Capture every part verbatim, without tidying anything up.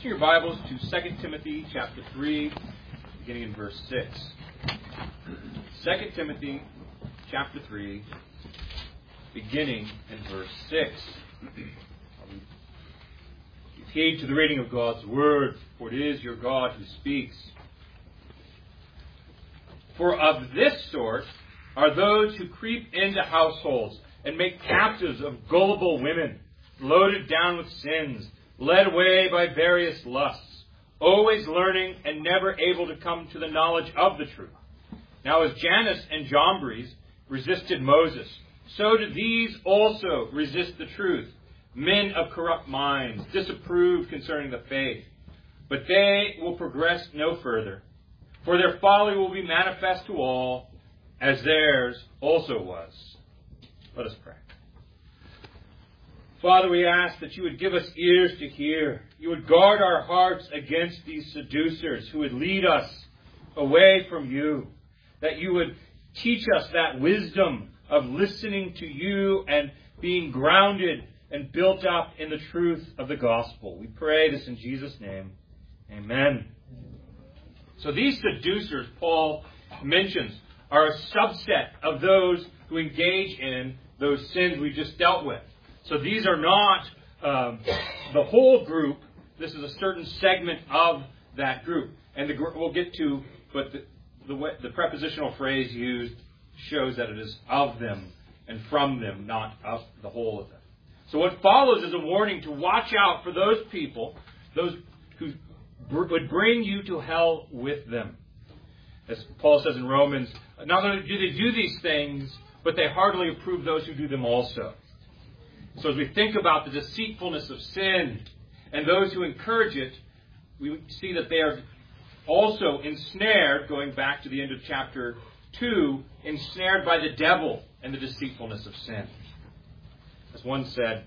Turn your Bibles to Second Timothy chapter three, beginning in verse six. Second Timothy chapter three, beginning in verse six. Give heed to the reading of God's Word, for it is your God who speaks. For of this sort are those who creep into households and make captives of gullible women, loaded down with sins, led away by various lusts, always learning and never able to come to the knowledge of the truth. Now as Jannes and Jambres resisted Moses, so did these also resist the truth, men of corrupt minds, disapproved concerning the faith. But they will progress no further, for their folly will be manifest to all, as theirs also was. Let us pray. Father, we ask that you would give us ears to hear. You would guard our hearts against these seducers who would lead us away from you. That you would teach us that wisdom of listening to you and being grounded and built up in the truth of the gospel. We pray this in Jesus' name. Amen. So these seducers, Paul mentions, are a subset of those who engage in those sins we just dealt with. So these are not um, the whole group. This is a certain segment of that group. And the, we'll get to, but the, the, way, the prepositional phrase used shows that it is of them and from them, not of the whole of them. So what follows is a warning to watch out for those people, those who br- would bring you to hell with them. As Paul says in Romans, not only do they do these things, but they heartily approve those who do them also. So as we think about the deceitfulness of sin and those who encourage it, we see that they are also ensnared, going back to the end of chapter two, ensnared by the devil and the deceitfulness of sin. As one said,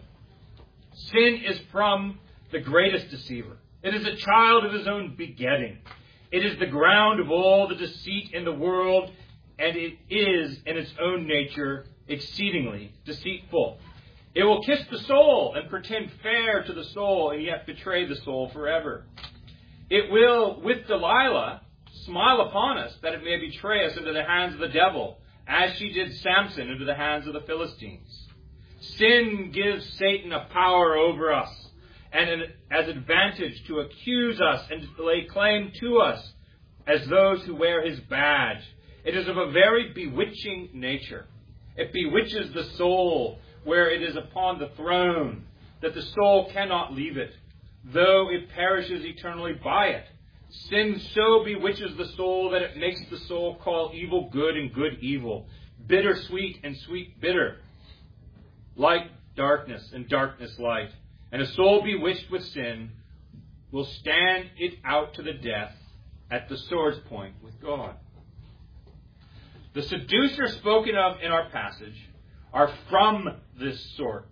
sin is from the greatest deceiver. It is a child of his own begetting. It is the ground of all the deceit in the world, and it is, in its own nature, exceedingly deceitful. It will kiss the soul and pretend fair to the soul and yet betray the soul forever. It will, with Delilah, smile upon us that it may betray us into the hands of the devil, as she did Samson into the hands of the Philistines. Sin gives Satan a power over us and an, as advantage to accuse us and to lay claim to us as those who wear his badge. It is of a very bewitching nature. It bewitches the soul where it is upon the throne, that the soul cannot leave it, though it perishes eternally by it. Sin so bewitches the soul that it makes the soul call evil good and good evil, bitter sweet and sweet bitter, light darkness and darkness light. And a soul bewitched with sin will stand it out to the death at the sword's point with God. The seducers spoken of in our passage are from this sort.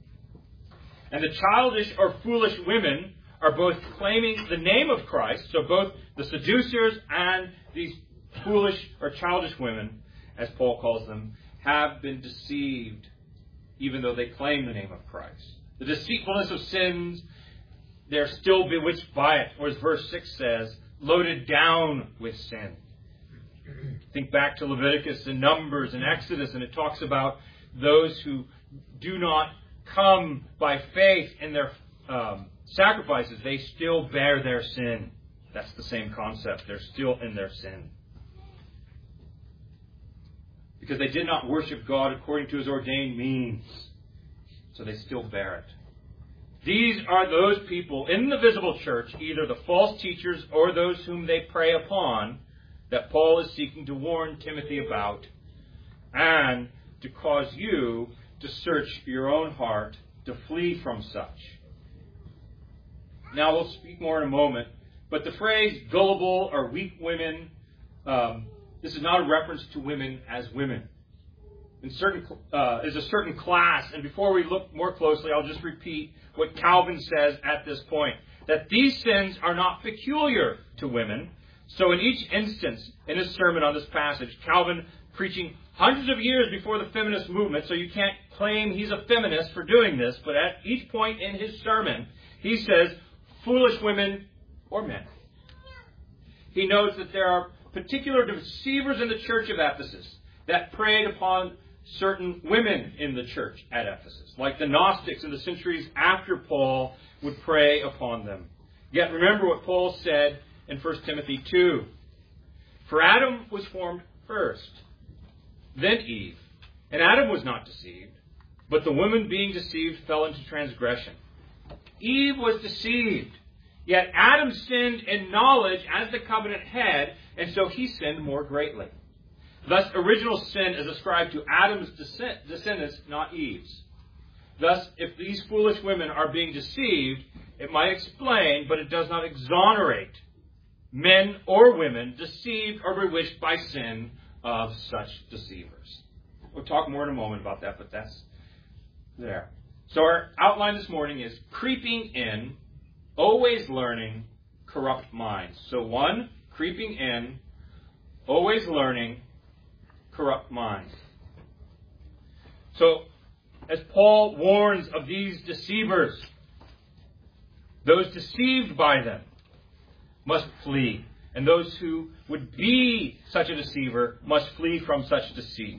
And the childish or foolish women are both claiming the name of Christ, so both the seducers and these foolish or childish women, as Paul calls them, have been deceived, even though they claim the name of Christ. The deceitfulness of sins, they're still bewitched by it, or as verse six says, loaded down with sin. Think back to Leviticus and Numbers and Exodus, and it talks about those who do not come by faith in their um, sacrifices, they still bear their sin. That's the same concept. They're still in their sin. Because they did not worship God according to his ordained means. So they still bear it. These are those people in the visible church, either the false teachers or those whom they prey upon, that Paul is seeking to warn Timothy about, and to cause you to search your own heart to flee from such. Now we'll speak more in a moment, but the phrase gullible or weak women, um, this is not a reference to women as women. In certain uh, is a certain class, and before we look more closely, I'll just repeat what Calvin says at this point, that these sins are not peculiar to women. So in each instance, in his sermon on this passage, Calvin, preaching hundreds of years before the feminist movement, so you can't claim he's a feminist for doing this, but at each point in his sermon, he says, foolish women or men. He knows that there are particular deceivers in the church of Ephesus that preyed upon certain women in the church at Ephesus, like the Gnostics in the centuries after Paul would prey upon them. Yet remember what Paul said in First Timothy two. For Adam was formed first, then Eve. And Adam was not deceived, but the woman being deceived fell into transgression. Eve was deceived, yet Adam sinned in knowledge as the covenant head, and so he sinned more greatly. Thus, original sin is ascribed to Adam's descendants, not Eve's. Thus, if these foolish women are being deceived, it might explain, but it does not exonerate men or women deceived or bewitched by sin of such deceivers. We'll talk more in a moment about that, but that's there. So our outline this morning is creeping in, always learning, corrupt minds. So one, creeping in, always learning, corrupt minds. So, as Paul warns of these deceivers, those deceived by them must flee. And those who would be such a deceiver must flee from such deceit.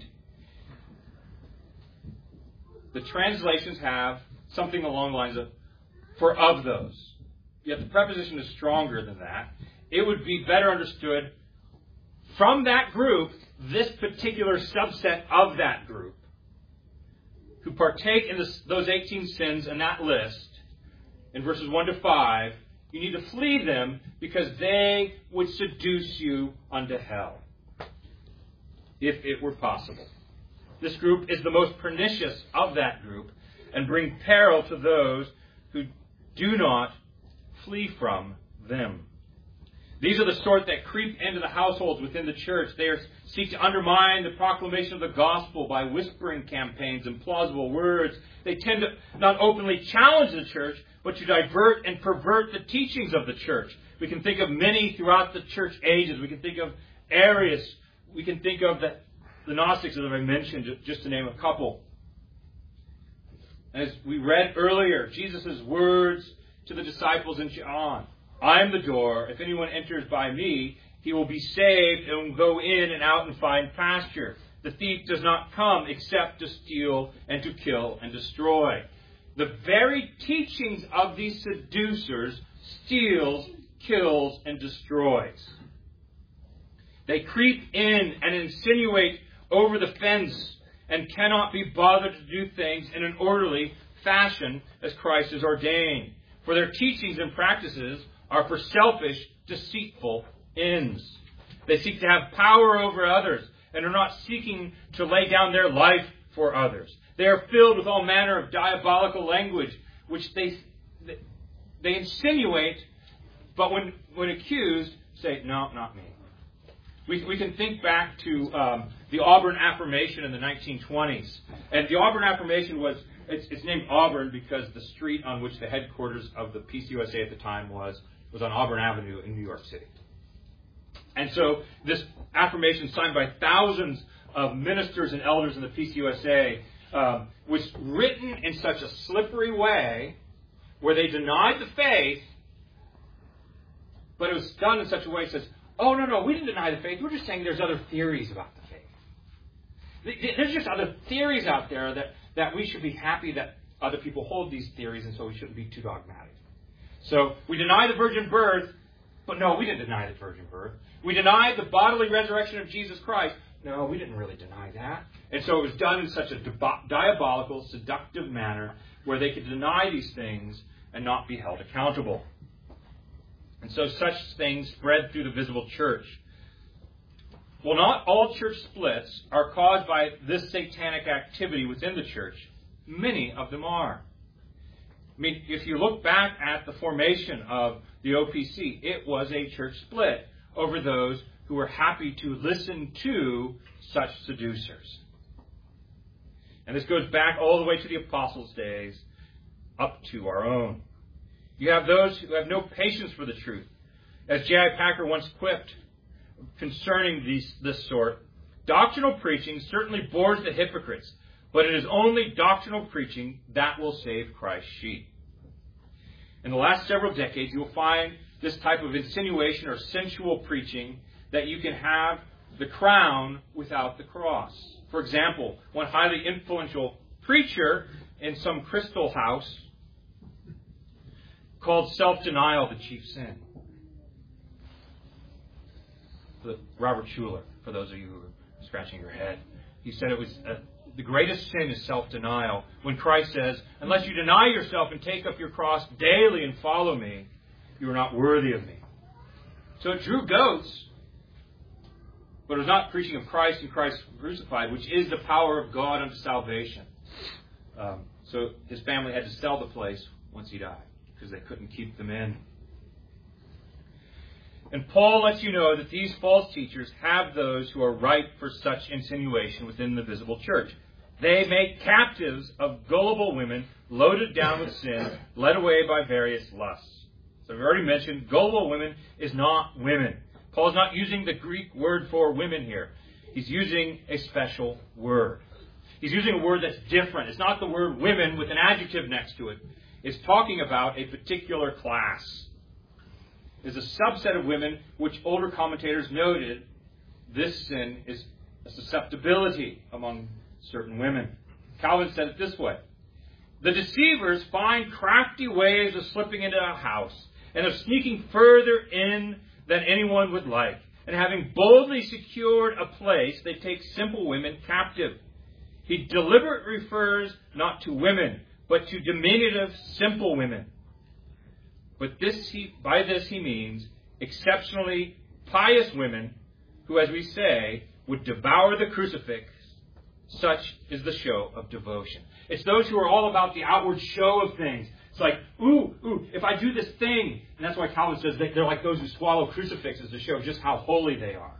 The translations have something along the lines of, for of those. Yet the preposition is stronger than that. It would be better understood from that group, this particular subset of that group, who partake in this, those eighteen sins in that list, in verses one to five, you need to flee them because they would seduce you unto hell, if it were possible. This group is the most pernicious of that group and bring peril to those who do not flee from them. These are the sort that creep into the households within the church. They are, seek to undermine the proclamation of the gospel by whispering campaigns and plausible words. They tend to not openly challenge the church, but to divert and pervert the teachings of the church. We can think of many throughout the church ages. We can think of Arius. We can think of the, the Gnostics, as I mentioned, just to name a couple. As we read earlier, Jesus' words to the disciples in John. I am the door. If anyone enters by me, he will be saved and will go in and out and find pasture. The thief does not come except to steal and to kill and destroy. The very teachings of these seducers steals, kills, and destroys. They creep in and insinuate over the fence and cannot be bothered to do things in an orderly fashion as Christ has ordained. For their teachings and practices are for selfish, deceitful ends. They seek to have power over others and are not seeking to lay down their life for others. They are filled with all manner of diabolical language, which they they insinuate, but when, when accused, say, no, not me. We, we can think back to um, the Auburn Affirmation in the nineteen twenties. And the Auburn Affirmation was, it's, it's named Auburn because the street on which the headquarters of the Peace U S A at the time was, was on Auburn Avenue in New York City. And so this affirmation, signed by thousands of ministers and elders in the Peace U S A, um, was written in such a slippery way where they denied the faith, but it was done in such a way that says, oh, no, no, we didn't deny the faith. We're just saying there's other theories about the faith. There's just other theories out there that, that we should be happy that other people hold these theories, and so we shouldn't be too dogmatic. So we deny the virgin birth, but no, we didn't deny the virgin birth. We denied the bodily resurrection of Jesus Christ. No, we didn't really deny that. And so it was done in such a diabolical, seductive manner where they could deny these things and not be held accountable. And so such things spread through the visible church. Well, not all church splits are caused by this satanic activity within the church. Many of them are. I mean, if you look back at the formation of the O P C, it was a church split over those who were happy to listen to such seducers. And this goes back all the way to the apostles' days, up to our own. You have those who have no patience for the truth. As J I Packer once quipped concerning these, this sort, doctrinal preaching certainly bores the hypocrites, but it is only doctrinal preaching that will save Christ's sheep. In the last several decades, you'll find this type of insinuation or sensual preaching that you can have the crown without the cross. For example, one highly influential preacher in some crystal house called self-denial the chief sin. Robert Schuller, for those of you who are scratching your head. He said it was uh, the greatest sin is self-denial. When Christ says, unless you deny yourself and take up your cross daily and follow me, you are not worthy of me. So it drew goats, but it was not preaching of Christ and Christ crucified, which is the power of God unto salvation. Um, so his family had to sell the place once he died, because they couldn't keep them in. And Paul lets you know that these false teachers have those who are ripe for such insinuation within the visible church. They make captives of gullible women loaded down with sin, led away by various lusts. So I've already mentioned, gullible women is not women. Paul's not using the Greek word for women here. He's using a special word. He's using a word that's different. It's not the word women with an adjective next to it. It's talking about a particular class. Is a subset of women which older commentators noted this sin is a susceptibility among certain women. Calvin said it this way: the deceivers find crafty ways of slipping into a house and of sneaking further in than anyone would like. And having boldly secured a place, they take simple women captive. He deliberately refers not to women, but to diminutive, simple women. But this he, by this he means exceptionally pious women who, as we say, would devour the crucifix. Such is the show of devotion. It's those who are all about the outward show of things. It's like, ooh, ooh, if I do this thing. And that's why Calvin says that they're like those who swallow crucifixes to show just how holy they are.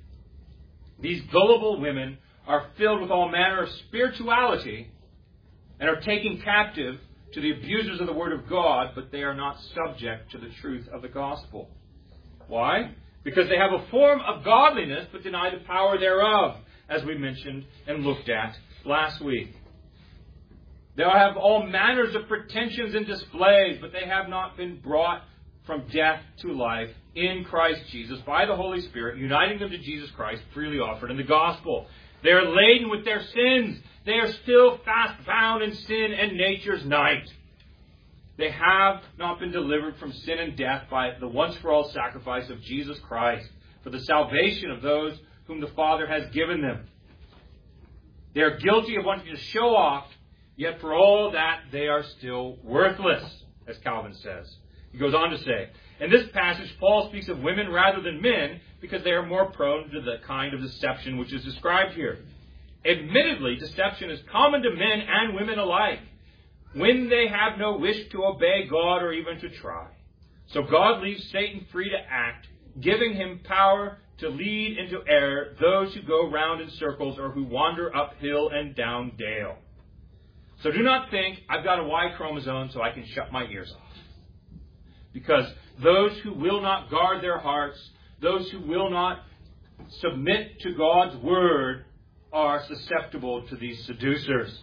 These gullible women are filled with all manner of spirituality and are taken captive to the abusers of the Word of God, but they are not subject to the truth of the gospel. Why? Because they have a form of godliness, but deny the power thereof, as we mentioned and looked at last week. They'll have all manners of pretensions and displays, but they have not been brought from death to life in Christ Jesus by the Holy Spirit, uniting them to Jesus Christ, freely offered in the gospel. They are laden with their sins. They are still fast bound in sin and nature's night. They have not been delivered from sin and death by the once-for-all sacrifice of Jesus Christ for the salvation of those whom the Father has given them. They are guilty of wanting to show off, yet for all that they are still worthless, as Calvin says. He goes on to say, in this passage, Paul speaks of women rather than men because they are more prone to the kind of deception which is described here. Admittedly, deception is common to men and women alike when they have no wish to obey God or even to try. So God leaves Satan free to act, giving him power to lead into error those who go round in circles or who wander uphill and down dale. So do not think, I've got a Y chromosome so I can shut my ears off. Because those who will not guard their hearts, those who will not submit to God's word, are susceptible to these seducers.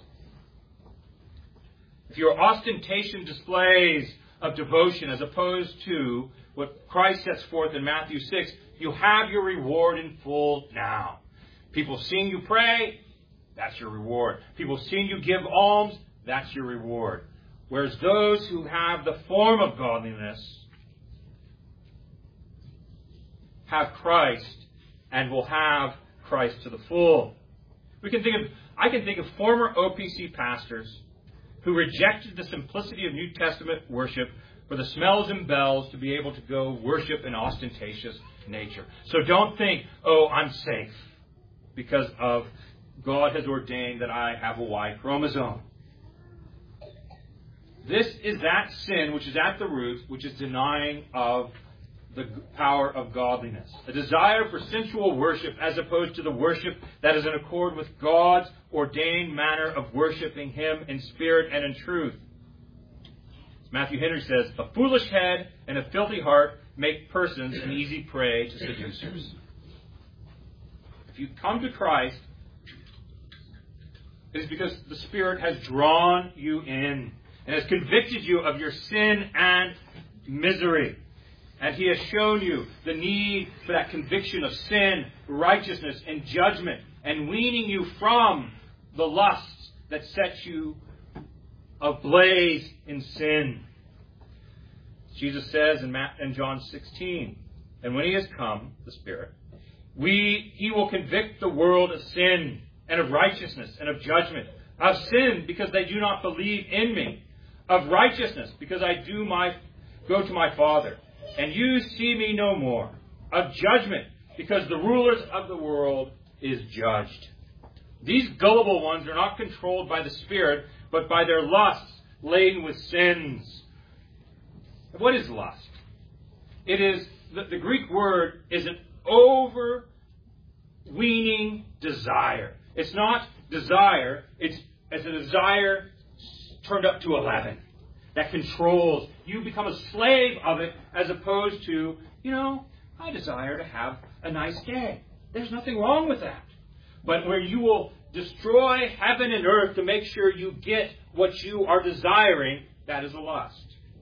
If your ostentation displays of devotion as opposed to what Christ sets forth in Matthew six, you have your reward in full now. People seeing you pray, that's your reward. People seeing you give alms, that's your reward. Whereas those who have the form of godliness have Christ and will have Christ to the full. We can think of, I can think of former O P C pastors who rejected the simplicity of New Testament worship for the smells and bells to be able to go worship in ostentatious nature. So don't think, oh, I'm safe because of God has ordained that I have a Y chromosome. This is that sin which is at the root, which is denying of the power of godliness. A desire for sensual worship as opposed to the worship that is in accord with God's ordained manner of worshiping Him in spirit and in truth. As Matthew Henry says, a foolish head and a filthy heart make persons an easy prey to seducers. If you come to Christ, it is because the Spirit has drawn you in. and has convicted you of your sin and misery. And he has shown you the need for that conviction of sin, righteousness, and judgment, and weaning you from the lusts that set you ablaze in sin. Jesus says in, Matt, in John sixteen, and when he has come, the Spirit, we, he will convict the world of sin and of righteousness and of judgment. Of sin, because they do not believe in me. Of righteousness, because I do my go to my Father, and you see me no more. Of judgment, because the rulers of the world is judged. These gullible ones are not controlled by the Spirit, but by their lusts laden with sins. What is lust? It is, the, the Greek word is an overweening desire. It's not desire, it's, it's a desire turned up to eleven. That controls. You become a slave of it as opposed to, you know, I desire to have a nice day. There's nothing wrong with that. But where you will destroy heaven and earth to make sure you get what you are desiring, that is a lust.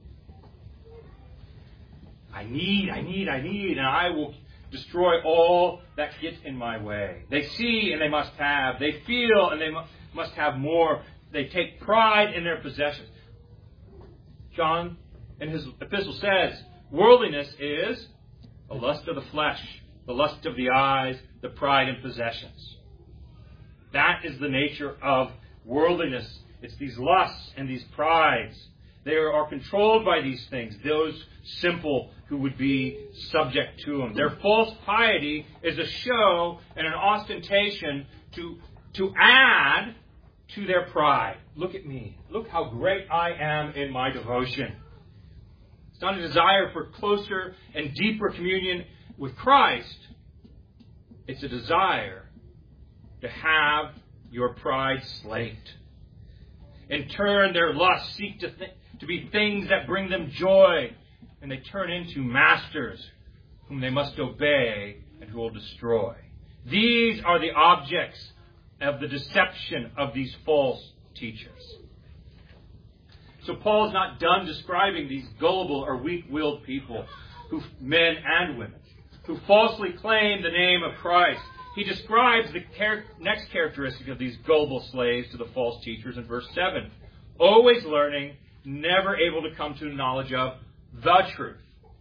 I need, I need, I need, and I will destroy all that gets in my way. They see and they must have. They feel and they must have more. They take pride in their possessions. John, in his epistle, says, worldliness is the lust of the flesh, the lust of the eyes, the pride in possessions. That is the nature of worldliness. It's these lusts and these prides. They are controlled by these things, those simple who would be subject to them. Their false piety is a show and an ostentation to, to add to their pride. Look at me. Look how great I am in my devotion. It's not a desire for closer and deeper communion with Christ. It's a desire to have your pride slaked. In turn, their lusts seek to, th- to be things that bring them joy, and they turn into masters whom they must obey and who will destroy. These are the objects of the deception of these false teachers. So Paul is not done describing these gullible or weak-willed people, who, men and women, who falsely claim the name of Christ. He describes the char- next characteristic of these gullible slaves to the false teachers in verse seven. Always learning, never able to come to knowledge of the truth.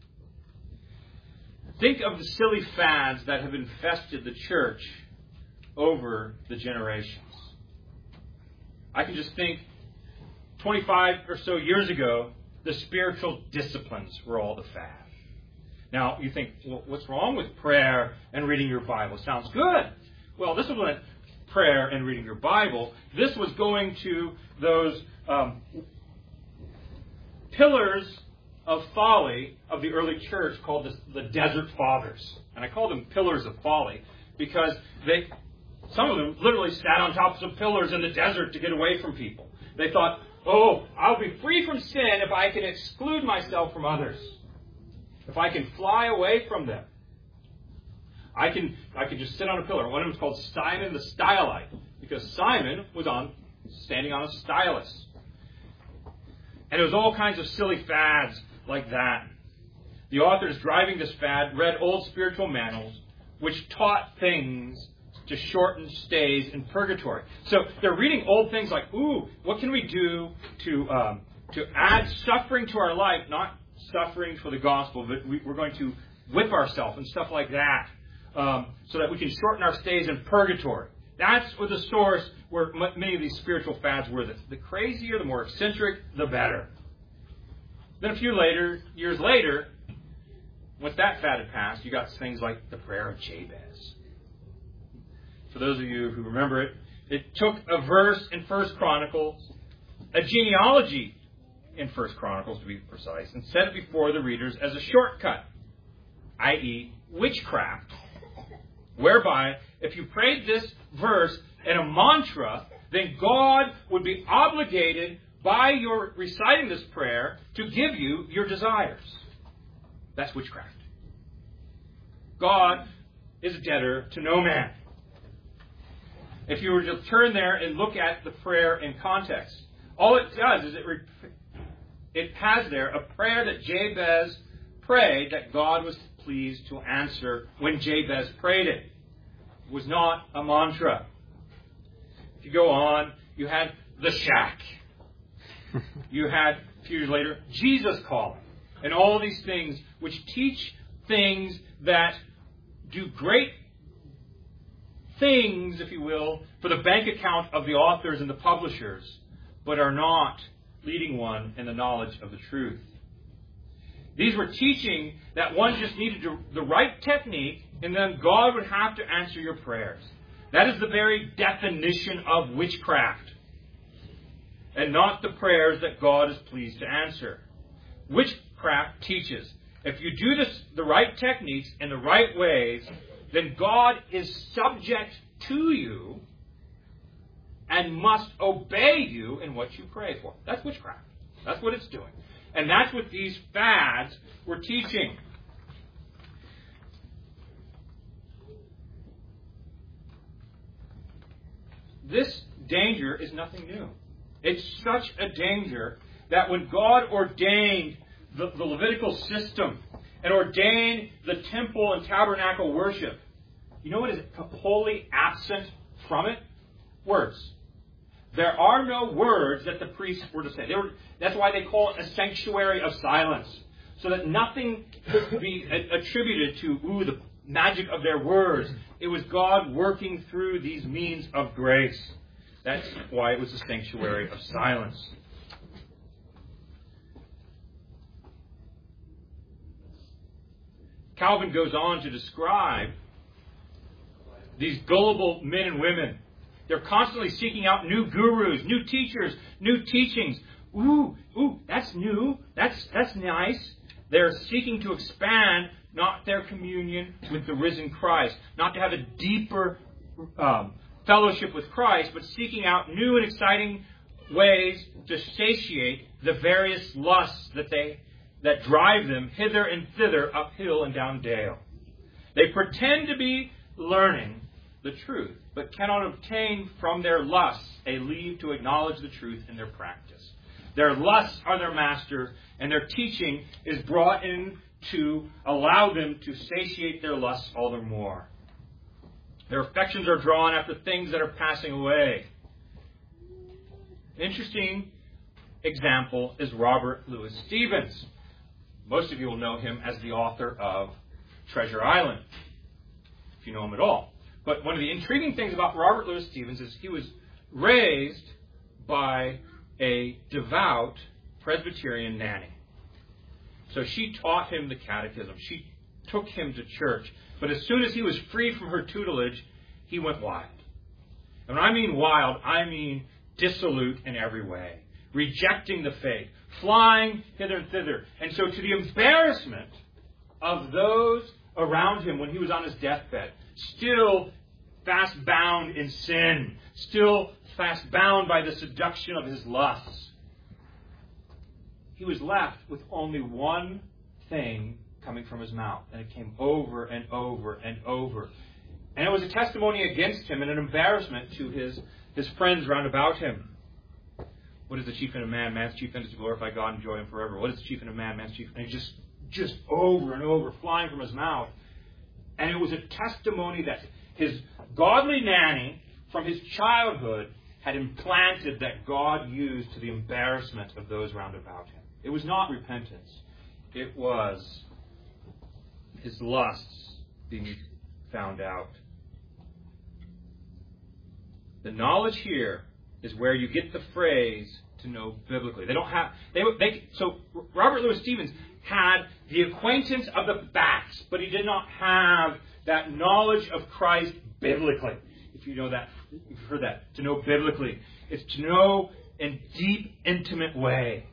Think of the silly fads that have infested the church over the generations. I can just think twenty-five or so years ago, the spiritual disciplines were all the fad. Now, you think, well, what's wrong with prayer and reading your Bible? Sounds good. Well, this wasn't prayer and reading your Bible. This was going to those um, pillars of folly of the early church called the, the Desert Fathers. And I call them pillars of folly because they, some of them literally sat on top of some pillars in the desert to get away from people. They thought, oh, I'll be free from sin if I can exclude myself from others. If I can fly away from them. I can I can just sit on a pillar. One of them is called Simon the Stylite, because Simon was on standing on a stylus. And there was all kinds of silly fads like that. The authors driving this fad read old spiritual manuals which taught things to shorten stays in purgatory. So they're reading old things like, ooh, what can we do to um, to add suffering to our life? Not suffering for the gospel, but we, we're going to whip ourselves and stuff like that, um, so that we can shorten our stays in purgatory. That's where the source, where m- many of these spiritual fads were. The, the crazier, the more eccentric, the better. Then a few later, years later, once that fad had passed, you got things like the prayer of Jabez. For those of you who remember it, it took a verse in First Chronicles, a genealogy in First Chronicles to be precise, and set it before the readers as a shortcut, that is witchcraft, whereby if you prayed this verse in a mantra, then God would be obligated by your reciting this prayer to give you your desires. That's witchcraft. God is a debtor to no man. If you were to turn there and look at the prayer in context, all it does is it re- it has there a prayer that Jabez prayed that God was pleased to answer when Jabez prayed it. It was not a mantra. If you go on, you had the shack. You had, a few years later, Jesus calling. And all these things which teach things that do great things, if you will, for the bank account of the authors and the publishers, but are not leading one in the knowledge of the truth. These were teaching that one just needed to, the right technique, and then God would have to answer your prayers. That is the very definition of witchcraft, and not the prayers that God is pleased to answer. Witchcraft teaches, if you do this, the right techniques in the right ways, then God is subject to you and must obey you in what you pray for. That's witchcraft. That's what it's doing. And that's what these fads were teaching. This danger is nothing new. It's such a danger that when God ordained the, the Levitical system and ordained the temple and tabernacle worship, you know what is wholly absent from it? Words. There are no words that the priests were to say. They were, that's why they call it a sanctuary of silence. So that nothing could be attributed to, ooh, the magic of their words. It was God working through these means of grace. That's why it was a sanctuary of silence. Calvin goes on to describe these gullible men and women. They're constantly seeking out new gurus, new teachers, new teachings. Ooh, ooh, that's new. That's that's nice. They're seeking to expand not their communion with the risen Christ, not to have a deeper um, fellowship with Christ, but seeking out new and exciting ways to satiate the various lusts that they that drive them hither and thither, uphill and down dale. They pretend to be learning the truth, but cannot obtain from their lusts a leave to acknowledge the truth in their practice. Their lusts are their master, and their teaching is brought in to allow them to satiate their lusts all the more. Their affections are drawn after things that are passing away. Interesting example is Robert Louis Stevenson. Most of you will know him as the author of Treasure Island, if you know him at all. But one of the intriguing things about Robert Louis Stevenson is he was raised by a devout Presbyterian nanny. So she taught him the catechism. She took him to church. But as soon as he was free from her tutelage, he went wild. And when I mean wild, I mean dissolute in every way, rejecting the faith, flying hither and thither. And so to the embarrassment of those around him when he was on his deathbed, still fast bound in sin, still fast bound by the seduction of his lusts, he was left with only one thing coming from his mouth. And it came over and over and over. And it was a testimony against him and an embarrassment to his, his friends round about him. What is the chief end of man? Man's chief end is to glorify God and enjoy Him forever. What is the chief end of man? Man's chief end. And just, just over and over, flying from his mouth. And it was a testimony that his godly nanny from his childhood had implanted that God used to the embarrassment of those round about him. It was not repentance. It was his lusts being found out. The knowledge here is where you get the phrase to know biblically. They don't have they they so Robert Louis Stevenson had the acquaintance of the facts, but he did not have that knowledge of Christ biblically. If you know that, you've heard that. To know biblically. It's to know in deep, intimate way.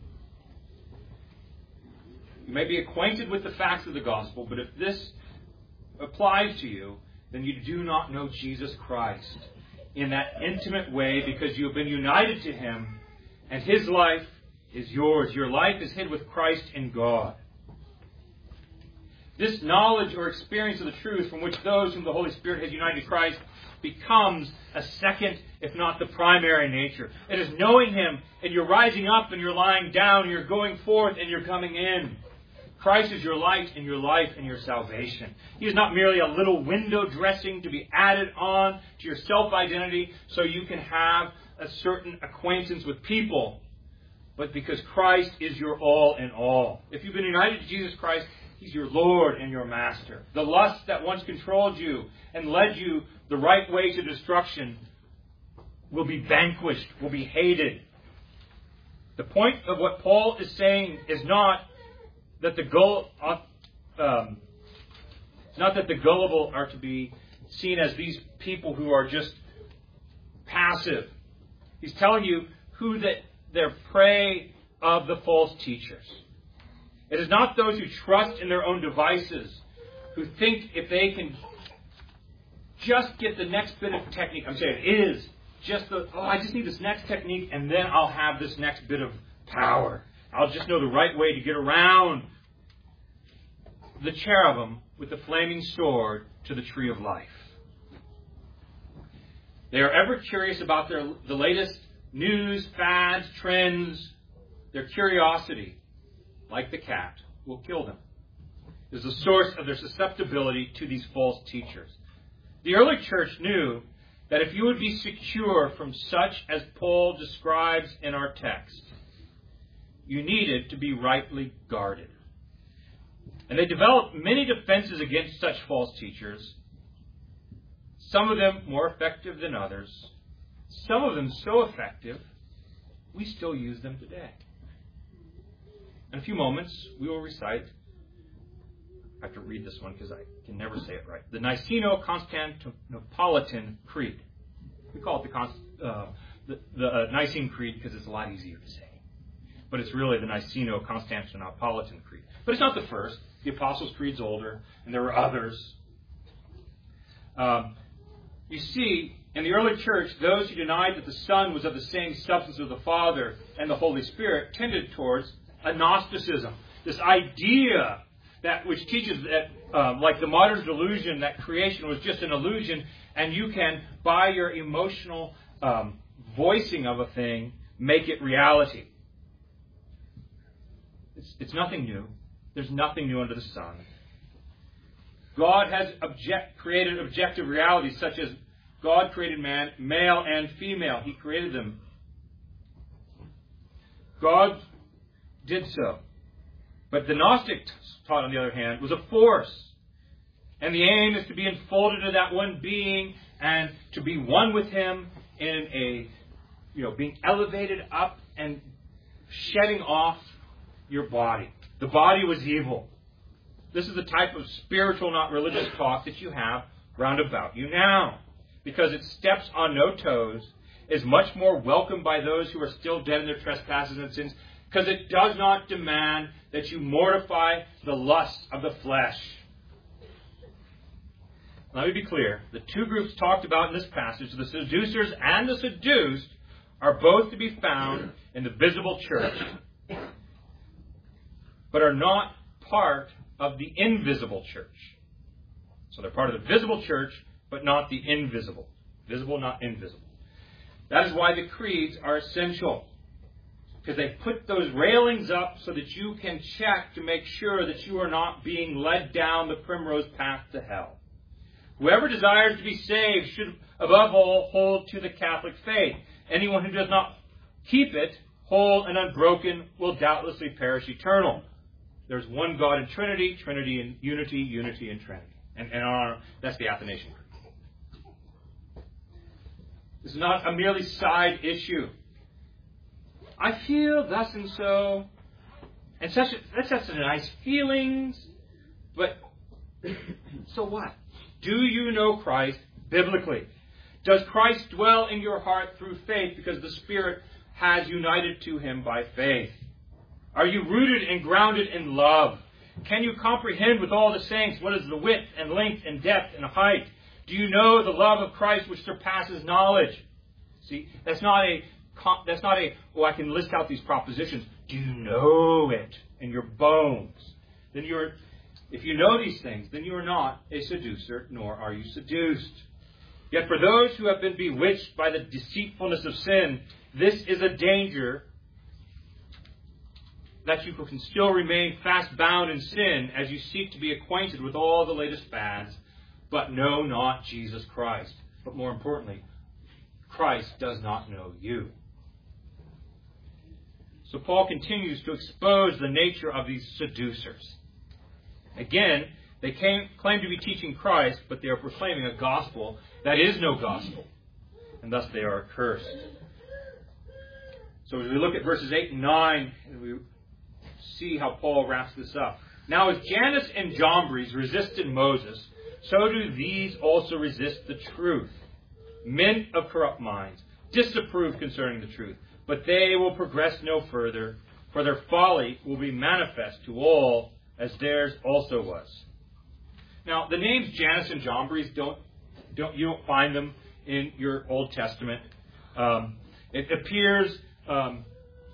You may be acquainted with the facts of the gospel, but if this applies to you, then you do not know Jesus Christ in that intimate way because you have been united to Him and His life is yours. Your life is hid with Christ in God. This knowledge or experience of the truth from which those whom the Holy Spirit has united to Christ becomes a second, if not the primary nature. It is knowing Him, and you're rising up and you're lying down, and you're going forth and you're coming in. Christ is your light and your life and your salvation. He is not merely a little window dressing to be added on to your self-identity so you can have a certain acquaintance with people, but because Christ is your all in all. If you've been united to Jesus Christ, He's your Lord and your Master. The lust that once controlled you and led you the right way to destruction will be vanquished, will be hated. The point of what Paul is saying is not that the gull, um, not that the gullible are to be seen as these people who are just passive. He's telling you who the, they're prey of the false teachers. It is not those who trust in their own devices, who think if they can just get the next bit of technique. I'm saying it is just the, oh, I just need this next technique and then I'll have this next bit of power. I'll just know the right way to get around the cherubim with the flaming sword to the tree of life. They are ever curious about their, the latest news, fads, trends. Their curiosity, like the cat, will kill them. It is the source of their susceptibility to these false teachers. The early church knew that if you would be secure from such as Paul describes in our text, you needed to be rightly guarded. And they developed many defenses against such false teachers, some of them more effective than others, some of them so effective, we still use them today. In a few moments, we will recite, I have to read this one because I can never say it right, the Niceno-Constantinopolitan Creed. We call it the, uh, the, the uh, Nicene Creed because it's a lot easier to say. But it's really the Niceno-Constantinopolitan Creed. But it's not the first. The Apostles' Creed's older, and there were others. Um, you see, in the early church, those who denied that the Son was of the same substance as the Father and the Holy Spirit tended towards a Gnosticism. This idea that which teaches that, um, like the modern delusion, that creation was just an illusion, and you can, by your emotional um, voicing of a thing, make it reality. It's, it's nothing new. There's nothing new under the sun. God has object, created objective realities, such as God created man, male and female. He created them. God did so. But the Gnostics taught, on the other hand, was a force. And the aim is to be enfolded in that one being and to be one with Him in a, you know, being elevated up and shedding off your body. The body was evil. This is the type of spiritual, not religious talk that you have round about you now. Because it steps on no toes, is much more welcome by those who are still dead in their trespasses and sins, because it does not demand that you mortify the lusts of the flesh. Let me be clear. The two groups talked about in this passage, the seducers and the seduced, are both to be found in the visible church, but are not part of the invisible church. So they're part of the visible church, but not the invisible. Visible, not invisible. That is why the creeds are essential. Because they put those railings up so that you can check to make sure that you are not being led down the primrose path to hell. Whoever desires to be saved should, above all, hold to the Catholic faith. Anyone who does not keep it whole and unbroken will doubtlessly perish eternal. There's one God in Trinity, Trinity in unity, unity in Trinity. And, and our, that's the Athanasian Creed. This is not a merely side issue. I feel thus and so, and such. That's such a nice feelings, but so what? Do you know Christ biblically? Does Christ dwell in your heart through faith because the Spirit has united to Him by faith? Are you rooted and grounded in love? Can you comprehend with all the saints what is the width and length and depth and height? Do you know the love of Christ which surpasses knowledge? See, that's not a That's not a, oh, I can list out these propositions. Do you know it in your bones? Then you're, If you know these things, then you are not a seducer, nor are you seduced. Yet for those who have been bewitched by the deceitfulness of sin, this is a danger that you can still remain fast bound in sin as you seek to be acquainted with all the latest fads, but know not Jesus Christ. But more importantly, Christ does not know you. So Paul continues to expose the nature of these seducers. Again, they came, claim to be teaching Christ, but they are proclaiming a gospel that is no gospel, and thus they are accursed. So as we look at verses eight and nine, we see how Paul wraps this up. Now as Jannes and Jambres resisted Moses, so do these also resist the truth. Men of corrupt minds disapprove concerning the truth, but they will progress no further, for their folly will be manifest to all, as theirs also was. Now, the names Jannes and Jambres, don't, don't, you don't find them in your Old Testament. Um, it appears um,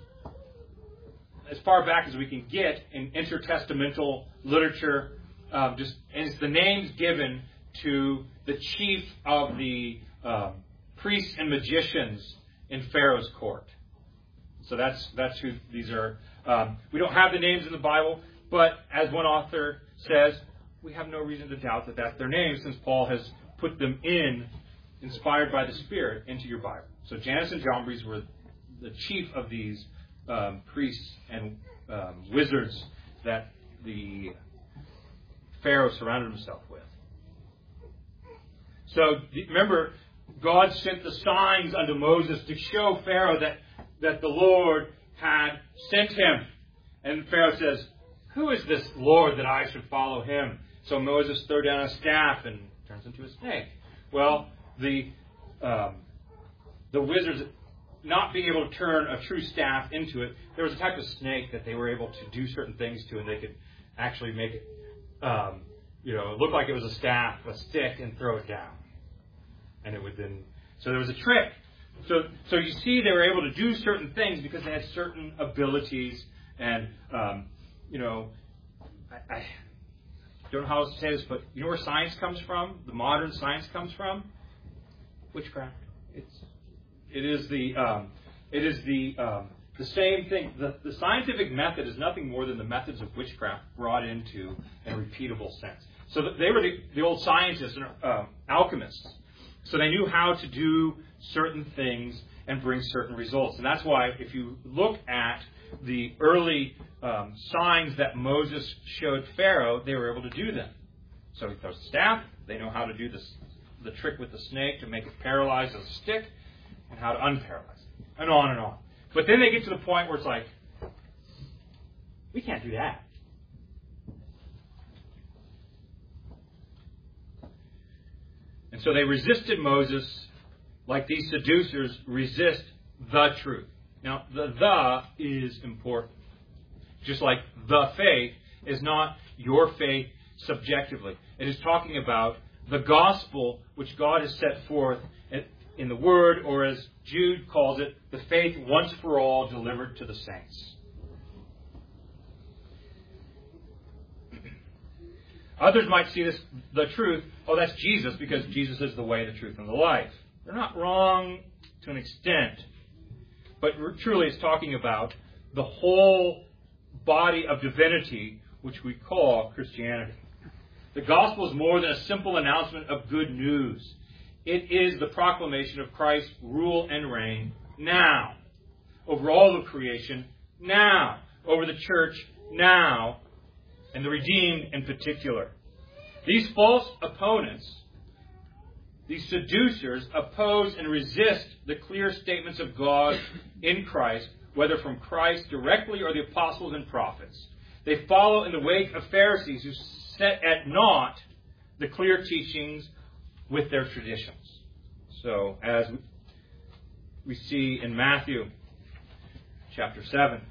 as far back as we can get in intertestamental literature. Um, just and it's the names given to the chief of the um, priests and magicians in Pharaoh's court. So that's that's who these are. Um, we don't have the names in the Bible, but as one author says, we have no reason to doubt that that's their names, since Paul has put them in, inspired by the Spirit, into your Bible. So Jannes and Jambres were the chief of these um, priests and um, wizards that the Pharaoh surrounded himself with. So remember, God sent the signs unto Moses to show Pharaoh that, that the Lord had sent him. And Pharaoh says, who is this Lord that I should follow him? So Moses throws down a staff and turns into a snake. Well, the um, the wizards, not being able to turn a true staff into it, there was a type of snake that they were able to do certain things to, and they could actually make it, um, you know, look like it was a staff, a stick, and throw it down. And it would then, so there was a trick. So, so you see, they were able to do certain things because they had certain abilities, and um, you know, I, I don't know how else to say this, but you know where science comes from? The modern science comes from witchcraft. It's it is the um, it is the um, the same thing. The, the scientific method is nothing more than the methods of witchcraft brought into a repeatable sense. So they were the, the old scientists and uh, alchemists. So they knew how to do certain things and bring certain results. And that's why if you look at the early um, signs that Moses showed Pharaoh, they were able to do them. So he throws a staff. They know how to do this, the trick with the snake to make it paralyze as a stick, and how to unparalyze it, and on and on. But then they get to the point where it's like, we can't do that. And so they resisted Moses like these seducers resist the truth. Now, the the is important. Just like the faith is not your faith subjectively. It is talking about the gospel which God has set forth in the Word, or as Jude calls it, the faith once for all delivered to the saints. Others might see this, the truth, oh, that's Jesus, because Jesus is the way, the truth, and the life. They're not wrong to an extent, but truly it's talking about the whole body of divinity, which we call Christianity. The gospel is more than a simple announcement of good news. It is the proclamation of Christ's rule and reign now, over all of creation now, over the church now, and the redeemed in particular. These false opponents, these seducers, oppose and resist the clear statements of God in Christ, whether from Christ directly or the apostles and prophets. They follow in the wake of Pharisees who set at naught the clear teachings with their traditions. So, as we see in Matthew chapter seven,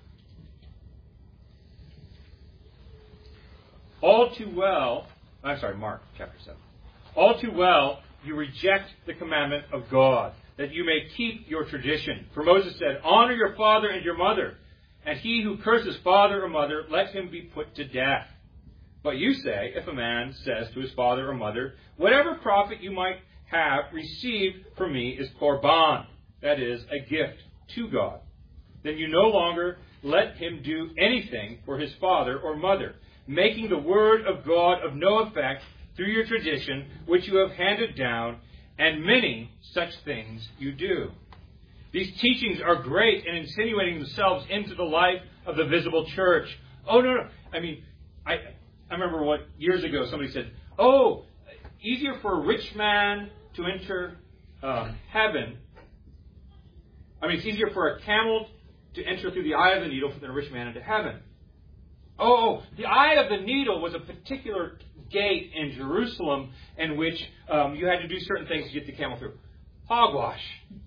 all too well, I'm sorry, Mark chapter seven. All too well, you reject the commandment of God, that you may keep your tradition. For Moses said, honor your father and your mother, and he who curses father or mother, let him be put to death. But you say, if a man says to his father or mother, whatever profit you might have received from me is korban, that is, a gift to God, then you no longer let him do anything for his father or mother, making the word of God of no effect through your tradition, which you have handed down, and many such things you do. These teachings are great in insinuating themselves into the life of the visible church. Oh, no, no. I mean, I, I remember what years ago somebody said, oh, easier for a rich man to enter um, heaven. I mean, it's easier for a camel to enter through the eye of the needle than a rich man into heaven. Oh, the eye of the needle was a particular gate in Jerusalem in which um, you had to do certain things to get the camel through. Hogwash.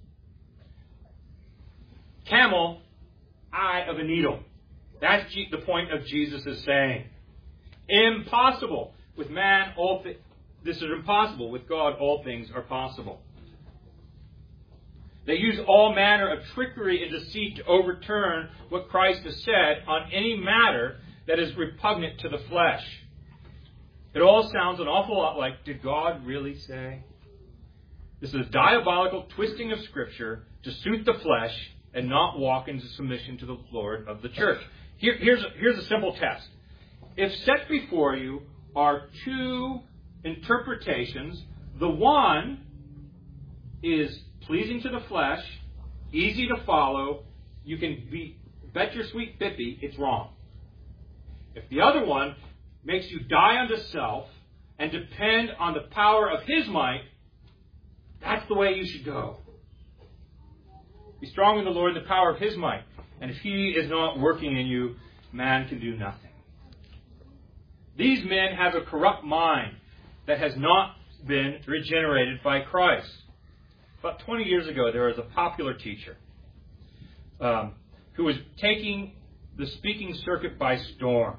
Camel, eye of a needle. That's the point of Jesus is saying. Impossible. With man, all thi- this is impossible. With God, all things are possible. They use all manner of trickery and deceit to overturn what Christ has said on any matter that is repugnant to the flesh. It all sounds an awful lot like, did God really say? This is a diabolical twisting of Scripture to suit the flesh and not walk into submission to the Lord of the church. Here, here's, a, here's a simple test. If set before you are two interpretations, the one is pleasing to the flesh, easy to follow, you can be, bet your sweet bippy it's wrong. If the other one makes you die unto self and depend on the power of his might, that's the way you should go. Be strong in the Lord and the power of his might. And if he is not working in you, man can do nothing. These men have a corrupt mind that has not been regenerated by Christ. About twenty years ago, there was a popular teacher um, who was taking the speaking circuit by storm.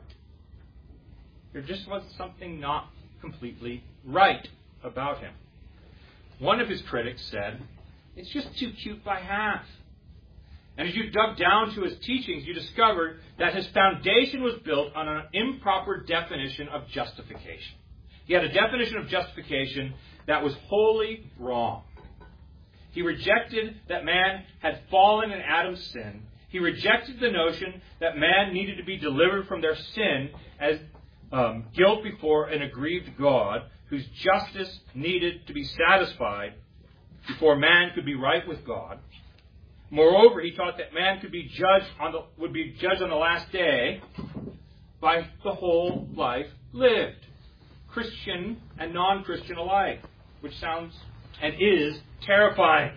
There just was something not completely right about him. One of his critics said, it's just too cute by half. And as you dug down to his teachings, you discovered that his foundation was built on an improper definition of justification. He had a definition of justification that was wholly wrong. He rejected that man had fallen in Adam's sin. He rejected the notion that man needed to be delivered from their sin as um, guilt before an aggrieved God, whose justice needed to be satisfied before man could be right with God. Moreover, he taught that man could be judged on the, would be judged on the last day by the whole life lived, Christian and non-Christian alike, which sounds and is terrifying.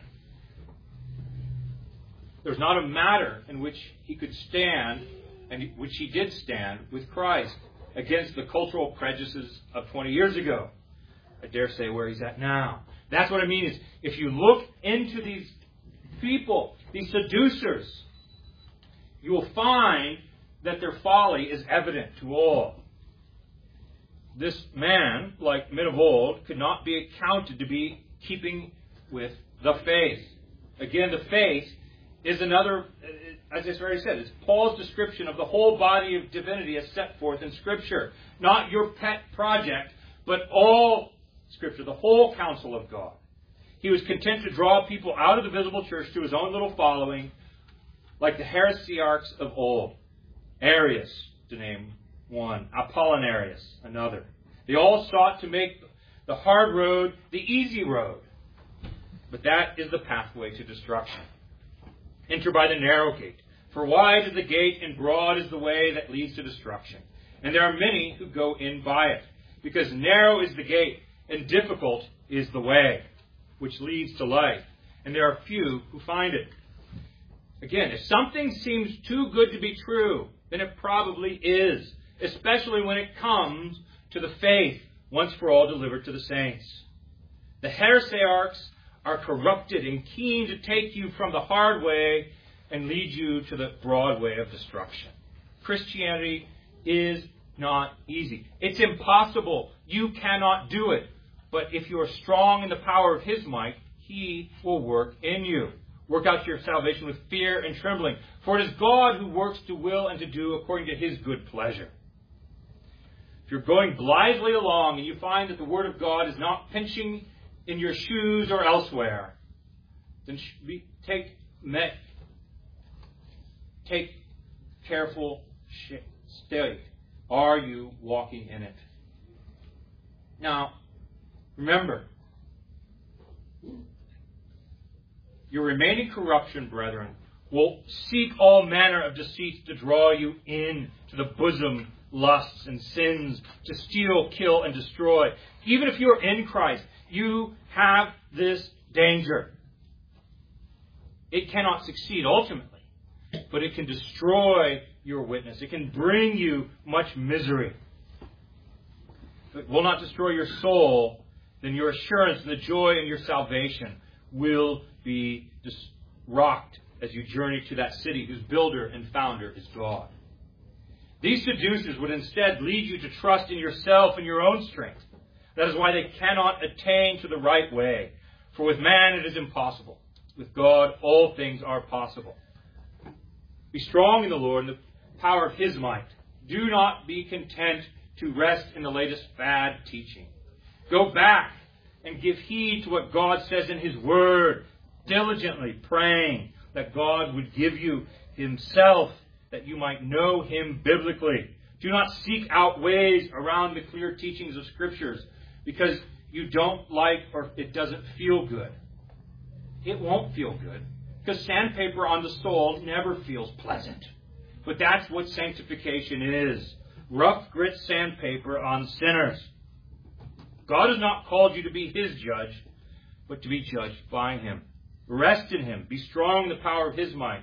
There's not a matter in which he could stand, and which he did stand, with Christ against the cultural prejudices of twenty years ago. I dare say where he's at now. That's what I mean is, if you look into these people, these seducers, you will find that their folly is evident to all. This man, like men of old, could not be accounted to be keeping with the faith. Again, the faith is another, as I already said, it's Paul's description of the whole body of divinity as set forth in Scripture. Not your pet project, but all Scripture, the whole counsel of God. He was content to draw people out of the visible church to his own little following, like the heresiarchs of old. Arius, to name one. Apollinarius, another. They all sought to make the hard road the easy road. But that is the pathway to destruction. Enter by the narrow gate. For wide is the gate and broad is the way that leads to destruction. And there are many who go in by it. Because narrow is the gate and difficult is the way which leads to life. And there are few who find it. Again, if something seems too good to be true, then it probably is. Especially when it comes to the faith once for all delivered to the saints. The heresiarchs are corrupted and keen to take you from the hard way and lead you to the broad way of destruction. Christianity is not easy. It's impossible. You cannot do it. But if you are strong in the power of his might, he will work in you. Work out your salvation with fear and trembling. For it is God who works to will and to do according to his good pleasure. If you're going blithely along and you find that the Word of God is not pinching in your shoes or elsewhere, then take, take careful study. Are you walking in it? Now, remember, your remaining corruption, brethren, will seek all manner of deceits to draw you in to the bosom lusts and sins, to steal, kill, and destroy. Even if you are in Christ, you have this danger. It cannot succeed ultimately, but it can destroy your witness. It can bring you much misery. If it will not destroy your soul, then your assurance and the joy in your salvation will be dis- rocked as you journey to that city whose builder and founder is God. These seducers would instead lead you to trust in yourself and your own strength. That is why they cannot attain to the right way. For with man it is impossible. With God all things are possible. Be strong in the Lord and the power of His might. Do not be content to rest in the latest fad teaching. Go back and give heed to what God says in His Word, diligently praying that God would give you Himself, that you might know Him biblically. Do not seek out ways around the clear teachings of Scriptures because you don't like or it doesn't feel good. It won't feel good because sandpaper on the soul never feels pleasant. But that's what sanctification is. Rough grit sandpaper on sinners. God has not called you to be His judge, but to be judged by Him. Rest in Him. Be strong in the power of His might.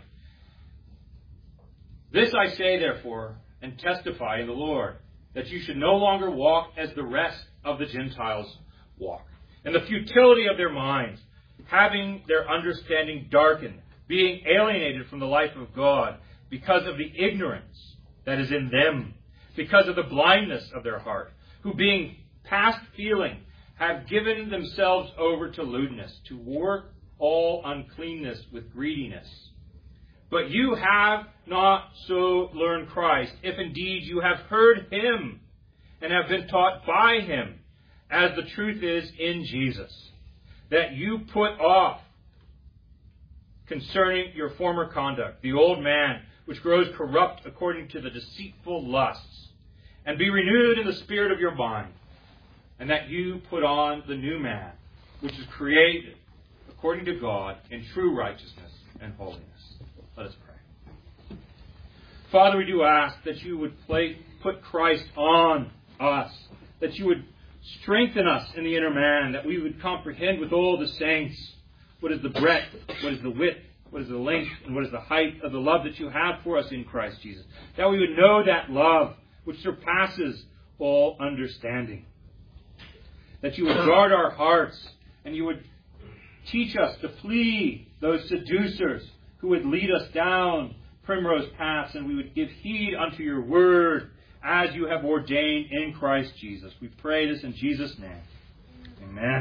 This I say, therefore, and testify in the Lord, that you should no longer walk as the rest of the Gentiles walk, in the futility of their minds, having their understanding darkened, being alienated from the life of God, because of the ignorance that is in them, because of the blindness of their heart, who being past feeling, have given themselves over to lewdness, to work all uncleanness with greediness. But you have not so learned Christ, if indeed you have heard Him and have been taught by Him, as the truth is in Jesus, that you put off concerning your former conduct, the old man, which grows corrupt according to the deceitful lusts, and be renewed in the spirit of your mind, and that you put on the new man, which is created according to God in true righteousness and holiness. Let us pray. Father, we do ask that you would play, put Christ on us, that you would strengthen us in the inner man, that we would comprehend with all the saints what is the breadth, what is the width, what is the length, and what is the height of the love that you have for us in Christ Jesus. That we would know that love which surpasses all understanding. That you would guard our hearts and you would teach us to flee those seducers who would lead us down primrose paths, and we would give heed unto your word as you have ordained in Christ Jesus. We pray this in Jesus' name. Amen.